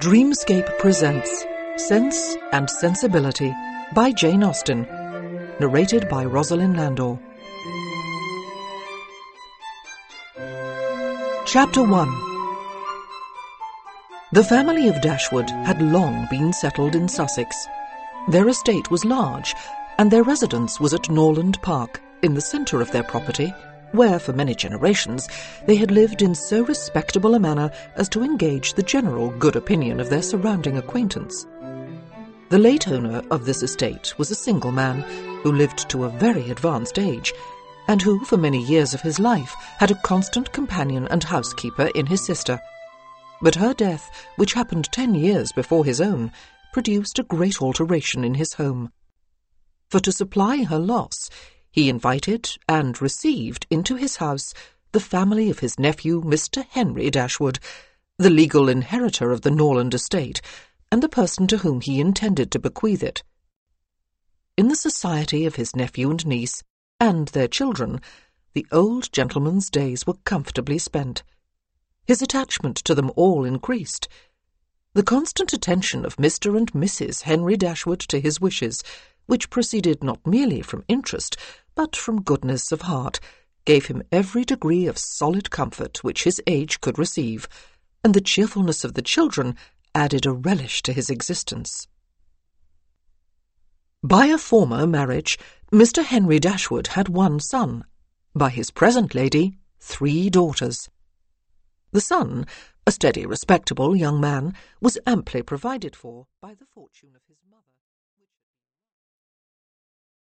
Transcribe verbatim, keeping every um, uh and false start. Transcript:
Dreamscape presents Sense and Sensibility by Jane Austen, narrated by Rosalind Landor. Chapter one. The family of Dashwood had long been settled in Sussex. Their estate was large, and their residence was at Norland Park, in the centre of their property, where for many generations they had lived in so respectable a manner as to engage the general good opinion of their surrounding acquaintance. The late owner of this estate was a single man who lived to a very advanced age, and who for many years of his life had a constant companion and housekeeper in his sister. But her death, which happened ten years before his own, produced a great alteration in his home. For to supply her loss, he invited and received into his house the family of his nephew Mister Henry Dashwood, the legal inheritor of the Norland estate, and the person to whom he intended to bequeath it. In the society of his nephew and niece, and their children, the old gentleman's days were comfortably spent. His attachment to them all increased. The constant attention of Mister and Missus Henry Dashwood to his wishes, which proceeded not merely from interest, but from goodness of heart, gave him every degree of solid comfort which his age could receive, and the cheerfulness of the children added a relish to his existence. By a former marriage, Mister Henry Dashwood had one son, by his present lady, three daughters. The son, a steady, respectable young man, was amply provided for by the fortune of his mother.